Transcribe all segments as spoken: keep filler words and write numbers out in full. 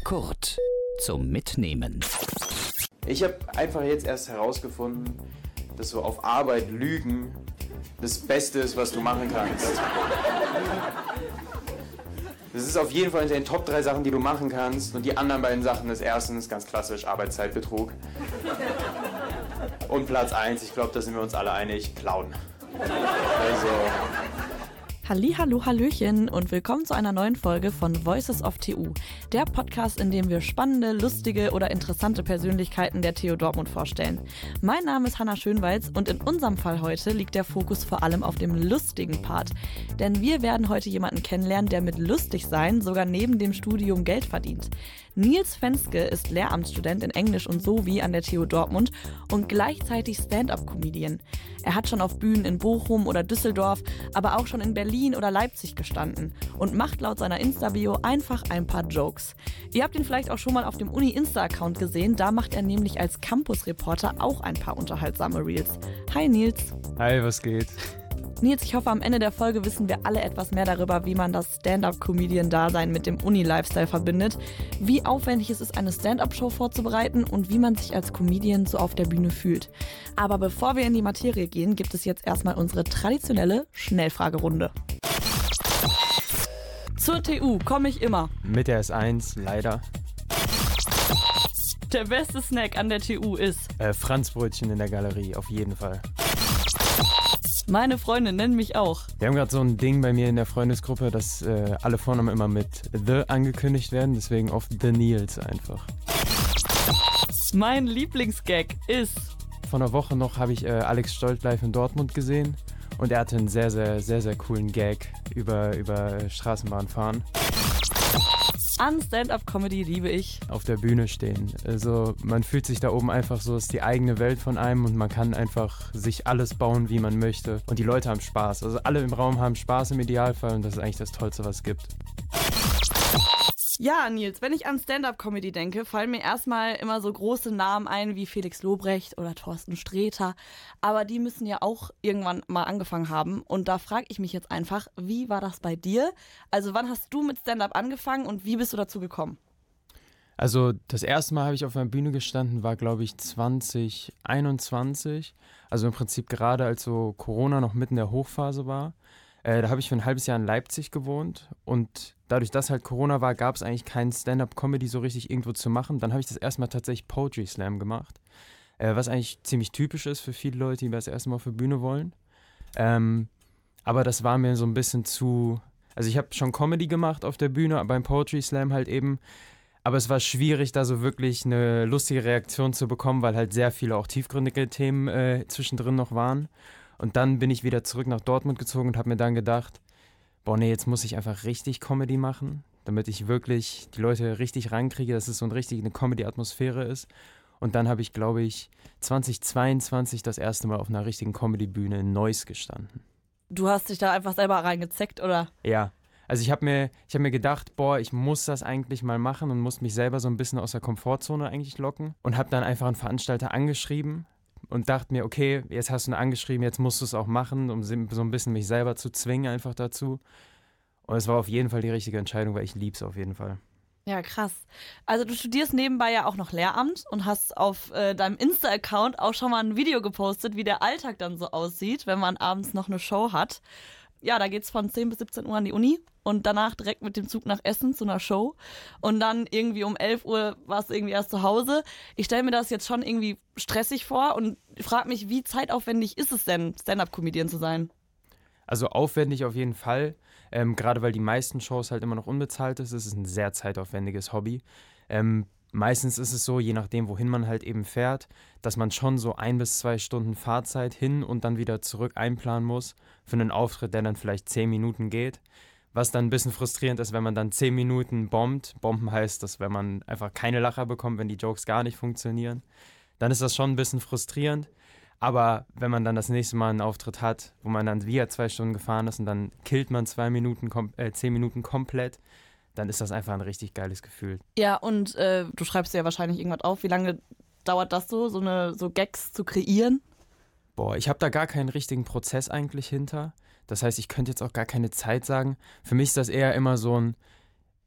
Kurt zum Mitnehmen. Ich habe einfach jetzt erst herausgefunden, dass so auf Arbeit lügen das Beste ist, was du machen kannst. Das ist auf jeden Fall in den Top drei Sachen, die du machen kannst. Und die anderen beiden Sachen ist erstens ganz klassisch Arbeitszeitbetrug. Und Platz eins, ich glaube, da sind wir uns alle einig, klauen. Also... Hallihallo, Hallöchen und willkommen zu einer neuen Folge von Voices of T U, der Podcast, in dem wir spannende, lustige oder interessante Persönlichkeiten der T U Dortmund vorstellen. Mein Name ist Hannah Schönwalz und in unserem Fall heute liegt der Fokus vor allem auf dem lustigen Part. Denn wir werden heute jemanden kennenlernen, der mit lustig sein sogar neben dem Studium Geld verdient. Nils Fenske ist Lehramtsstudent in Englisch und Sowie an der T U Dortmund und gleichzeitig Stand-up-Comedian. Er hat schon auf Bühnen in Bochum oder Düsseldorf, aber auch schon in Berlin oder Leipzig gestanden und macht laut seiner Insta-Bio einfach ein paar Jokes. Ihr habt ihn vielleicht auch schon mal auf dem Uni-Insta-Account gesehen, da macht er nämlich als Campus-Reporter auch ein paar unterhaltsame Reels. Hi Nils. Hi, was geht? Nils, ich hoffe, am Ende der Folge wissen wir alle etwas mehr darüber, wie man das Stand-up-Comedian-Dasein mit dem Uni-Lifestyle verbindet, wie aufwendig es ist, eine Stand-up-Show vorzubereiten und wie man sich als Comedian so auf der Bühne fühlt. Aber bevor wir in die Materie gehen, gibt es jetzt erstmal unsere traditionelle Schnellfragerunde. Zur T U komme ich immer. Mit der S eins, leider. Der beste Snack an der T U ist? Äh, Franzbrötchen in der Galerie, auf jeden Fall. Meine Freunde nennen mich auch. Wir haben gerade so ein Ding bei mir in der Freundesgruppe, dass äh, alle Vornamen immer mit The angekündigt werden, deswegen oft The Nils einfach. Mein Lieblingsgag ist... Vor einer Woche noch habe ich äh, Alex Stolt live in Dortmund gesehen und er hatte einen sehr, sehr, sehr, sehr coolen Gag über, über Straßenbahnfahren. An Stand-up-Comedy liebe ich. Auf der Bühne stehen. Also man fühlt sich da oben einfach so, es ist die eigene Welt von einem und man kann einfach sich alles bauen, wie man möchte. Und die Leute haben Spaß. Also alle im Raum haben Spaß im Idealfall und das ist eigentlich das Tollste, was es gibt. Ja, Nils, wenn ich an Stand-up-Comedy denke, fallen mir erstmal immer so große Namen ein wie Felix Lobrecht oder Thorsten Sträter. Aber die müssen ja auch irgendwann mal angefangen haben. Und da frage ich mich jetzt einfach, wie war das bei dir? Also wann hast du mit Stand-up angefangen und wie bist du dazu gekommen? Also das erste Mal habe ich auf einer Bühne gestanden, war glaube ich zwanzig einundzwanzig. Also im Prinzip gerade als so Corona noch mitten in der Hochphase war. Äh, da habe ich für ein halbes Jahr in Leipzig gewohnt und dadurch, dass halt Corona war, gab es eigentlich kein Stand-up-Comedy so richtig irgendwo zu machen. Dann habe ich das erste Mal tatsächlich Poetry Slam gemacht, äh, was eigentlich ziemlich typisch ist für viele Leute, die das erste Mal auf der Bühne wollen. Ähm, aber das war mir so ein bisschen zu... Also ich habe schon Comedy gemacht auf der Bühne, beim Poetry Slam halt eben. Aber es war schwierig, da so wirklich eine lustige Reaktion zu bekommen, weil halt sehr viele auch tiefgründige Themen äh, zwischendrin noch waren. Und dann bin ich wieder zurück nach Dortmund gezogen und habe mir dann gedacht, boah nee, jetzt muss ich einfach richtig Comedy machen, damit ich wirklich die Leute richtig rankriege, dass es so eine richtig eine Comedy-Atmosphäre ist. Und dann habe ich, glaube ich, zwanzig zweiundzwanzig das erste Mal auf einer richtigen Comedy-Bühne in Neuss gestanden. Du hast dich da einfach selber reingezeckt, oder? Ja, also ich habe mir, ich hab mir gedacht, boah, ich muss das eigentlich mal machen und muss mich selber so ein bisschen aus der Komfortzone eigentlich locken. Und habe dann einfach einen Veranstalter angeschrieben und dachte mir, okay, jetzt hast du ihn angeschrieben, jetzt musst du es auch machen, um so ein bisschen mich selber zu zwingen einfach dazu. Und es war auf jeden Fall die richtige Entscheidung, weil ich lieb's auf jeden Fall. Ja, krass. Also du studierst nebenbei ja auch noch Lehramt und hast auf äh, deinem Insta-Account auch schon mal ein Video gepostet, wie der Alltag dann so aussieht, wenn man abends noch eine Show hat. Ja, da geht's von zehn bis siebzehn Uhr an die Uni und danach direkt mit dem Zug nach Essen zu einer Show. Und dann irgendwie um elf Uhr warst du irgendwie erst zu Hause. Ich stelle mir das jetzt schon irgendwie stressig vor und frage mich, wie zeitaufwendig ist es denn, Stand-up-Comedian zu sein? Also aufwendig auf jeden Fall, ähm, gerade weil die meisten Shows halt immer noch unbezahlt ist. Es ist ein sehr zeitaufwendiges Hobby. Ähm, meistens ist es so, je nachdem, wohin man halt eben fährt, dass man schon so ein bis zwei Stunden Fahrzeit hin und dann wieder zurück einplanen muss für einen Auftritt, der dann vielleicht zehn Minuten geht. Was dann ein bisschen frustrierend ist, wenn man dann zehn Minuten bombt. Bomben heißt, dass wenn man einfach keine Lacher bekommt, wenn die Jokes gar nicht funktionieren, dann ist das schon ein bisschen frustrierend. Aber wenn man dann das nächste Mal einen Auftritt hat, wo man dann wieder zwei Stunden gefahren ist und dann killt man zwei Minuten, äh, zehn Minuten komplett, dann ist das einfach ein richtig geiles Gefühl. Ja, und äh, du schreibst dir ja wahrscheinlich irgendwas auf. Wie lange dauert das so, so, eine, so Gags zu kreieren? Boah, ich habe da gar keinen richtigen Prozess eigentlich hinter. Das heißt, ich könnte jetzt auch gar keine Zeit sagen. Für mich ist das eher immer so ein,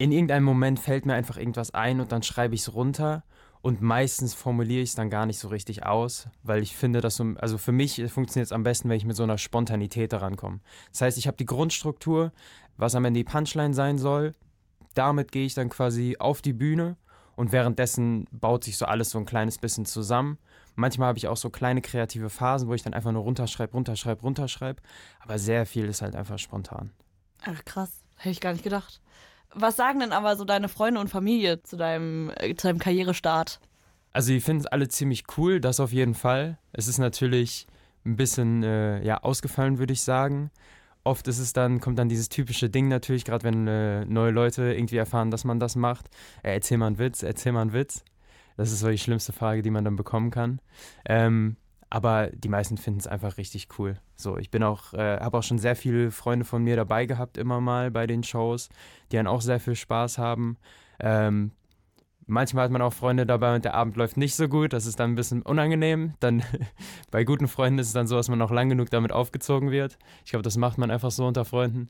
in irgendeinem Moment fällt mir einfach irgendwas ein und dann schreibe ich es runter und meistens formuliere ich es dann gar nicht so richtig aus, weil ich finde, dass so, also für mich funktioniert es am besten, wenn ich mit so einer Spontanität daran komme. Das heißt, ich habe die Grundstruktur, was am Ende die Punchline sein soll, damit gehe ich dann quasi auf die Bühne und währenddessen baut sich so alles so ein kleines bisschen zusammen. Manchmal habe ich auch so kleine kreative Phasen, wo ich dann einfach nur runterschreibe, runterschreibe, runterschreibe. Aber sehr viel ist halt einfach spontan. Ach krass, hätte ich gar nicht gedacht. Was sagen denn aber so deine Freunde und Familie zu deinem, äh, zu deinem Karrierestart? Also die finden es alle ziemlich cool, das auf jeden Fall. Es ist natürlich ein bisschen äh, ja, ausgefallen, würde ich sagen. Oft ist es dann, kommt dann dieses typische Ding natürlich, gerade wenn äh, neue Leute irgendwie erfahren, dass man das macht. Äh, erzähl mal einen Witz, erzähl mal einen Witz. Das ist so die schlimmste Frage, die man dann bekommen kann. Ähm, aber die meisten finden es einfach richtig cool. So, ich bin auch, äh, habe auch schon sehr viele Freunde von mir dabei gehabt, immer mal bei den Shows, die dann auch sehr viel Spaß haben. Ähm, manchmal hat man auch Freunde dabei und der Abend läuft nicht so gut. Das ist dann ein bisschen unangenehm. Dann bei guten Freunden ist es dann so, dass man noch lang genug damit aufgezogen wird. Ich glaube, das macht man einfach so unter Freunden.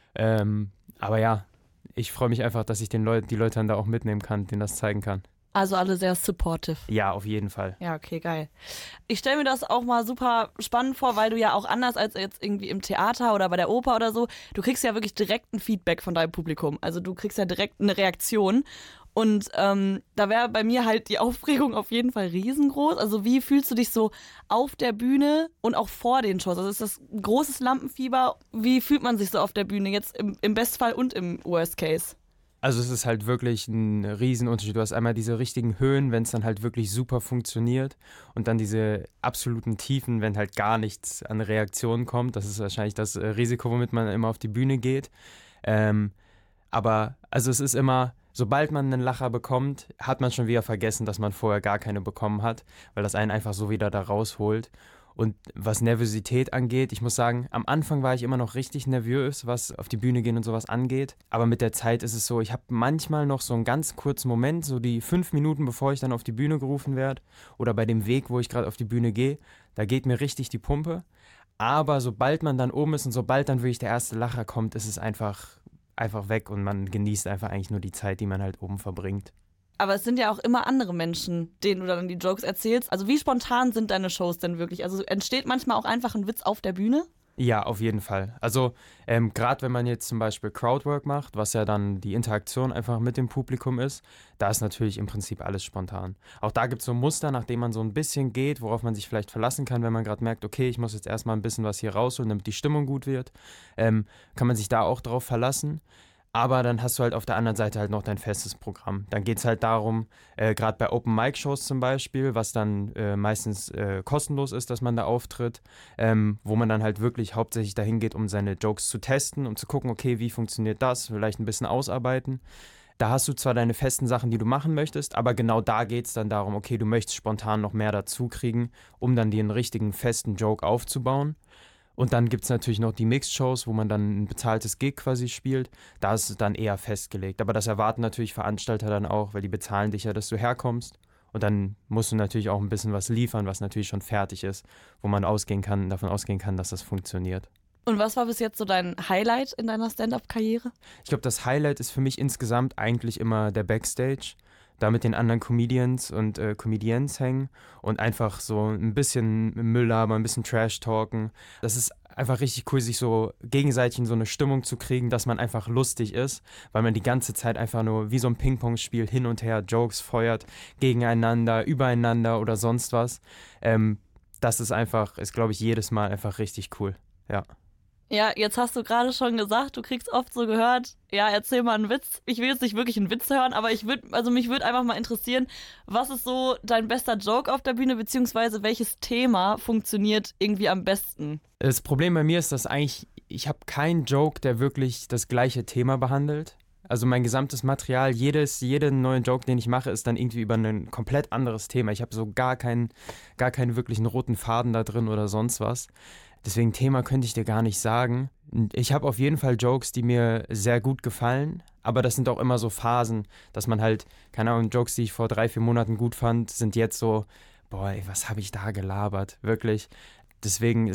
Ähm, aber ja, ich freue mich einfach, dass ich den Leut- die Leute dann da auch mitnehmen kann, denen das zeigen kann. Also alle sehr supportive. Ja, auf jeden Fall. Ja, okay, geil. Ich stelle mir das auch mal super spannend vor, weil du ja auch anders als jetzt irgendwie im Theater oder bei der Oper oder so, du kriegst ja wirklich direkt ein Feedback von deinem Publikum. Also du kriegst ja direkt eine Reaktion. Und ähm, da wäre bei mir halt die Aufregung auf jeden Fall riesengroß. Also wie fühlst du dich so auf der Bühne und auch vor den Shows? Also ist das ein großes Lampenfieber? Wie fühlt man sich so auf der Bühne jetzt im, im Bestfall und im Worst Case? Also es ist halt wirklich ein Riesenunterschied. Du hast einmal diese richtigen Höhen, wenn es dann halt wirklich super funktioniert und dann diese absoluten Tiefen, wenn halt gar nichts an Reaktionen kommt. Das ist wahrscheinlich das Risiko, womit man immer auf die Bühne geht. Ähm, aber also es ist immer, sobald man einen Lacher bekommt, hat man schon wieder vergessen, dass man vorher gar keine bekommen hat, weil das einen einfach so wieder da rausholt. Und was Nervosität angeht, ich muss sagen, am Anfang war ich immer noch richtig nervös, was auf die Bühne gehen und sowas angeht. Aber mit der Zeit ist es so, ich habe manchmal noch so einen ganz kurzen Moment, so die fünf Minuten, bevor ich dann auf die Bühne gerufen werde oder bei dem Weg, wo ich gerade auf die Bühne gehe, da geht mir richtig die Pumpe. Aber sobald man dann oben ist und sobald dann wirklich der erste Lacher kommt, ist es einfach, einfach weg und man genießt einfach eigentlich nur die Zeit, die man halt oben verbringt. Aber es sind ja auch immer andere Menschen, denen du dann die Jokes erzählst. Also wie spontan sind deine Shows denn wirklich? Also entsteht manchmal auch einfach ein Witz auf der Bühne? Ja, auf jeden Fall. Also ähm, gerade wenn man jetzt zum Beispiel Crowdwork macht, was ja dann die Interaktion einfach mit dem Publikum ist, da ist natürlich im Prinzip alles spontan. Auch da gibt es so Muster, nach denen man so ein bisschen geht, worauf man sich vielleicht verlassen kann, wenn man gerade merkt, okay, ich muss jetzt erstmal ein bisschen was hier rausholen, damit die Stimmung gut wird. Ähm, kann man sich da auch drauf verlassen. Aber dann hast du halt auf der anderen Seite halt noch dein festes Programm. Dann geht es halt darum, äh, gerade bei Open-Mic-Shows zum Beispiel, was dann äh, meistens äh, kostenlos ist, dass man da auftritt, ähm, wo man dann halt wirklich hauptsächlich dahin geht, um seine Jokes zu testen, um zu gucken, okay, wie funktioniert das, vielleicht ein bisschen ausarbeiten. Da hast du zwar deine festen Sachen, die du machen möchtest, aber genau da geht es dann darum, okay, du möchtest spontan noch mehr dazu kriegen, um dann den richtigen festen Joke aufzubauen. Und dann gibt es natürlich noch die Mixed-Shows, wo man dann ein bezahltes Gig quasi spielt. Da ist es dann eher festgelegt. Aber das erwarten natürlich Veranstalter dann auch, weil die bezahlen dich ja, dass du herkommst. Und dann musst du natürlich auch ein bisschen was liefern, was natürlich schon fertig ist, wo man ausgehen kann, davon ausgehen kann, dass das funktioniert. Und was war bis jetzt so dein Highlight in deiner Stand-up-Karriere? Ich glaube, das Highlight ist für mich insgesamt eigentlich immer der Backstage. Da mit den anderen Comedians und äh, Comedians hängen und einfach so ein bisschen Müll labern, ein bisschen Trash talken. Das ist einfach richtig cool, sich so gegenseitig in so eine Stimmung zu kriegen, dass man einfach lustig ist, weil man die ganze Zeit einfach nur wie so ein Ping-Pong-Spiel hin und her Jokes feuert, gegeneinander, übereinander oder sonst was. Ähm, das ist einfach, ist glaube ich jedes Mal einfach richtig cool, ja. Ja, jetzt hast du gerade schon gesagt, du kriegst oft so gehört, ja, erzähl mal einen Witz. Ich will jetzt nicht wirklich einen Witz hören, aber ich würde, also mich würde einfach mal interessieren, was ist so dein bester Joke auf der Bühne, beziehungsweise welches Thema funktioniert irgendwie am besten? Das Problem bei mir ist, dass eigentlich, ich habe keinen Joke, der wirklich das gleiche Thema behandelt. Also mein gesamtes Material, jedes, jeden neuen Joke, den ich mache, ist dann irgendwie über ein komplett anderes Thema. Ich habe so gar keinen, gar keinen wirklichen roten Faden da drin oder sonst was. Deswegen Thema könnte ich dir gar nicht sagen. Ich habe auf jeden Fall Jokes, die mir sehr gut gefallen, aber das sind auch immer so Phasen, dass man halt, keine Ahnung, Jokes, die ich vor drei, vier Monaten gut fand, sind jetzt so, boah, ey, was habe ich da gelabert, wirklich. Deswegen ist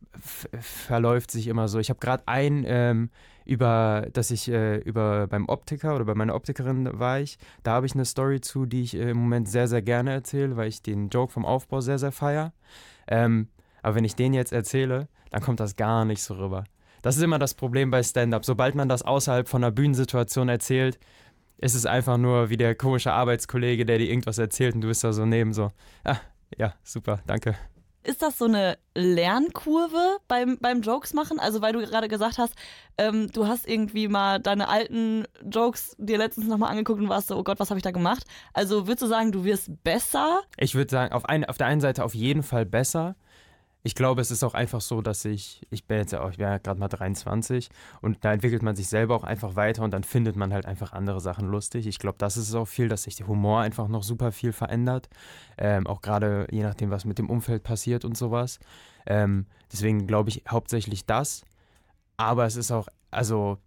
f- verläuft sich immer so. Ich habe gerade ein, ähm, über, dass ich äh, über beim Optiker oder bei meiner Optikerin war ich, da habe ich eine Story zu, die ich äh, im Moment sehr, sehr gerne erzähle, weil ich den Joke vom Aufbau sehr, sehr feiere. Ähm, aber wenn ich den jetzt erzähle, dann kommt das gar nicht so rüber. Das ist immer das Problem bei Stand-Up. Sobald man das außerhalb von einer Bühnensituation erzählt, ist es einfach nur wie der komische Arbeitskollege, der dir irgendwas erzählt und du bist da so neben so, ah, ja, super, danke. Ist das so eine Lernkurve beim, beim Jokes machen? Also weil du gerade gesagt hast, ähm, du hast irgendwie mal deine alten Jokes dir letztens nochmal angeguckt und warst so, oh Gott, was habe ich da gemacht? Also würdest du sagen, du wirst besser? Ich würde sagen, auf, ein, auf der einen Seite auf jeden Fall besser. Ich glaube, es ist auch einfach so, dass ich, ich bin jetzt ja auch, ich bin ja gerade mal dreiundzwanzig und da entwickelt man sich selber auch einfach weiter und dann findet man halt einfach andere Sachen lustig. Ich glaube, das ist es auch viel, dass sich der Humor einfach noch super viel verändert. Ähm, auch gerade je nachdem, was mit dem Umfeld passiert und sowas. Ähm, deswegen glaube ich hauptsächlich das. Aber es ist auch, also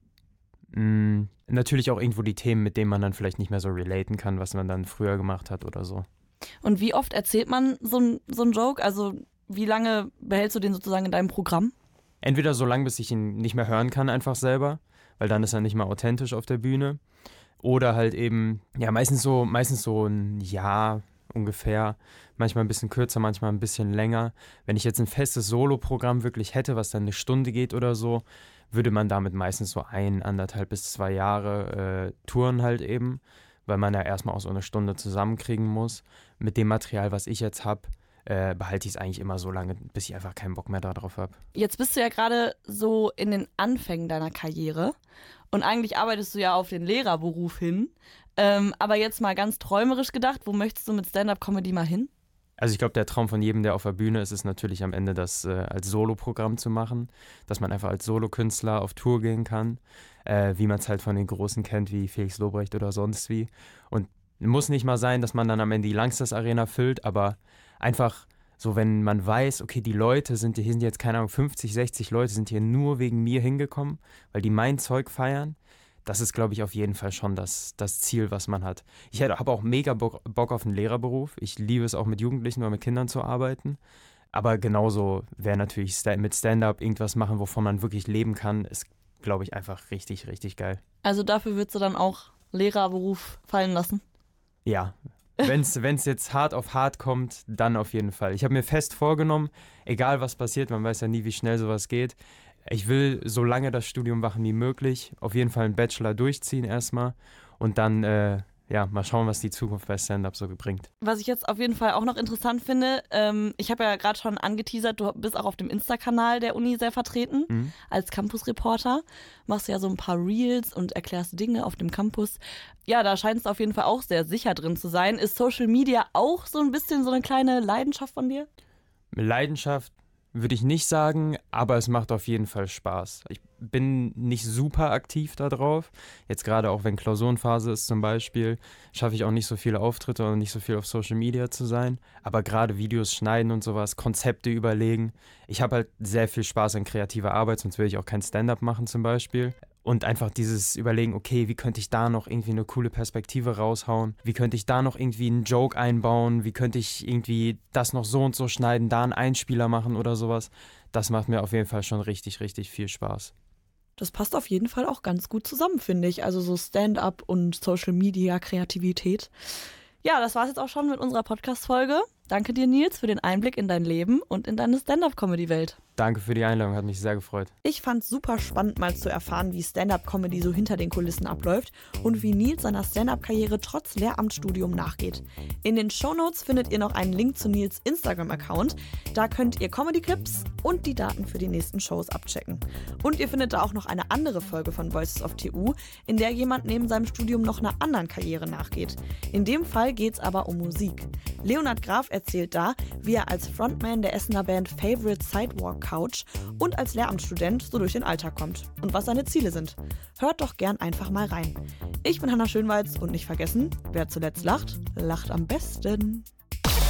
mh, natürlich auch irgendwo die Themen, mit denen man dann vielleicht nicht mehr so relaten kann, was man dann früher gemacht hat oder so. Und wie oft erzählt man so ein, so ein Joke? Also wie lange behältst du den sozusagen in deinem Programm? Entweder so lange, bis ich ihn nicht mehr hören kann, einfach selber, weil dann ist er nicht mehr authentisch auf der Bühne. Oder halt eben, ja, meistens so, meistens so ein Jahr ungefähr, manchmal ein bisschen kürzer, manchmal ein bisschen länger. Wenn ich jetzt ein festes Solo-Programm wirklich hätte, was dann eine Stunde geht oder so, würde man damit meistens so ein, anderthalb bis zwei Jahre äh, touren halt eben, weil man ja erstmal auch so eine Stunde zusammenkriegen muss. Mit dem Material, was ich jetzt habe, Äh, behalte ich es eigentlich immer so lange, bis ich einfach keinen Bock mehr darauf habe. Jetzt bist du ja gerade so in den Anfängen deiner Karriere und eigentlich arbeitest du ja auf den Lehrerberuf hin. Ähm, aber jetzt mal ganz träumerisch gedacht, wo möchtest du mit Stand-Up-Comedy mal hin? Also ich glaube, der Traum von jedem, der auf der Bühne ist, ist natürlich am Ende das äh, als Solo-Programm zu machen, dass man einfach als Solokünstler auf Tour gehen kann, äh, wie man es halt von den Großen kennt, wie Felix Lobrecht oder sonst wie. Und muss nicht mal sein, dass man dann am Ende die Langstes Arena füllt, aber einfach so, wenn man weiß, okay, die Leute sind hier, sind jetzt, keine Ahnung, fünfzig, sechzig Leute sind hier nur wegen mir hingekommen, weil die mein Zeug feiern, das ist, glaube ich, auf jeden Fall schon das, das Ziel, was man hat. Ich habe auch mega Bock, Bock auf einen Lehrerberuf. Ich liebe es auch mit Jugendlichen oder mit Kindern zu arbeiten. Aber genauso wäre natürlich mit Stand-Up irgendwas machen, wovon man wirklich leben kann, ist, glaube ich, einfach richtig, richtig geil. Also dafür würdest du dann auch Lehrerberuf fallen lassen? Ja. Wenn es jetzt hart auf hart kommt, dann auf jeden Fall. Ich habe mir fest vorgenommen, egal was passiert, man weiß ja nie, wie schnell sowas geht. Ich will so lange das Studium machen wie möglich, auf jeden Fall einen Bachelor durchziehen erstmal und dann äh, ja, mal schauen, was die Zukunft bei Stand-Up so bringt. Was ich jetzt auf jeden Fall auch noch interessant finde, ähm, ich habe ja gerade schon angeteasert, du bist auch auf dem Insta-Kanal der Uni sehr vertreten, mhm. als Campus-Reporter. Machst ja so ein paar Reels und erklärst Dinge auf dem Campus. Ja, da scheinst du auf jeden Fall auch sehr sicher drin zu sein. Ist Social Media auch so ein bisschen so eine kleine Leidenschaft von dir? Leidenschaft würde ich nicht sagen, aber es macht auf jeden Fall Spaß. Ich bin nicht super aktiv da drauf. Jetzt gerade auch, wenn Klausurenphase ist zum Beispiel, schaffe ich auch nicht so viele Auftritte und nicht so viel auf Social Media zu sein. Aber gerade Videos schneiden und sowas, Konzepte überlegen. Ich habe halt sehr viel Spaß an kreativer Arbeit, sonst würde ich auch kein Stand-Up machen zum Beispiel. Und einfach dieses Überlegen, okay, wie könnte ich da noch irgendwie eine coole Perspektive raushauen? Wie könnte ich da noch irgendwie einen Joke einbauen? Wie könnte ich irgendwie das noch so und so schneiden, da einen Einspieler machen oder sowas? Das macht mir auf jeden Fall schon richtig, richtig viel Spaß. Das passt auf jeden Fall auch ganz gut zusammen, finde ich. Also so Stand-up und Social Media, Kreativität. Ja, das war es jetzt auch schon mit unserer Podcast-Folge. Danke dir, Nils, für den Einblick in dein Leben und in deine Stand-up-Comedy-Welt. Danke für die Einladung, hat mich sehr gefreut. Ich fand es super spannend, mal zu erfahren, wie Stand-up-Comedy so hinter den Kulissen abläuft und wie Nils seiner Stand-up-Karriere trotz Lehramtsstudium nachgeht. In den Shownotes findet ihr noch einen Link zu Nils Instagram-Account. Da könnt ihr Comedy-Clips und die Daten für die nächsten Shows abchecken. Und ihr findet da auch noch eine andere Folge von Voices of T U, in der jemand neben seinem Studium noch einer anderen Karriere nachgeht. In dem Fall geht es aber um Musik. Leonhard Graf erzählt da, wie er als Frontman der Essener Band Favorite Sidewalk Couch und als Lehramtsstudent so durch den Alltag kommt und was seine Ziele sind. Hört doch gern einfach mal rein. Ich bin Hannah Schönwalz und nicht vergessen, wer zuletzt lacht, lacht am besten.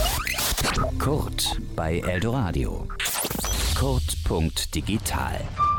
Kurt bei Eldoradio. Kurt Punkt digital.